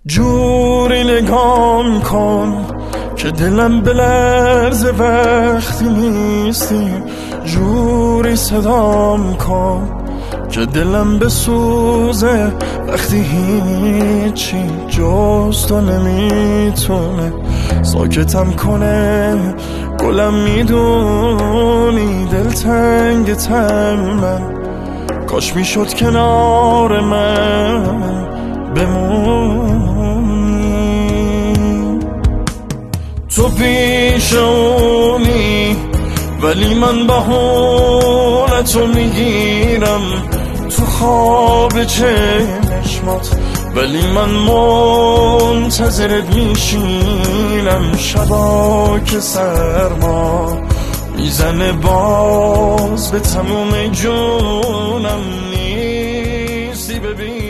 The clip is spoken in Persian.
جوری نگام کن که دلم بلرزه وقتی نیستی، جوری صدام کن که دلم بسوزه وقتی هیچی جز تو نمیتونه ساکتم کنه. گلم میدونی دلتنگ من، کاش میشد کنار من بمونی. تو پیش اونی ولی من بهونه تو میگیرم تو خواب چشمات، ولی من منتظرت میشینم. شبا که سرما میزنه باز به تموم جونم نیستی ببین.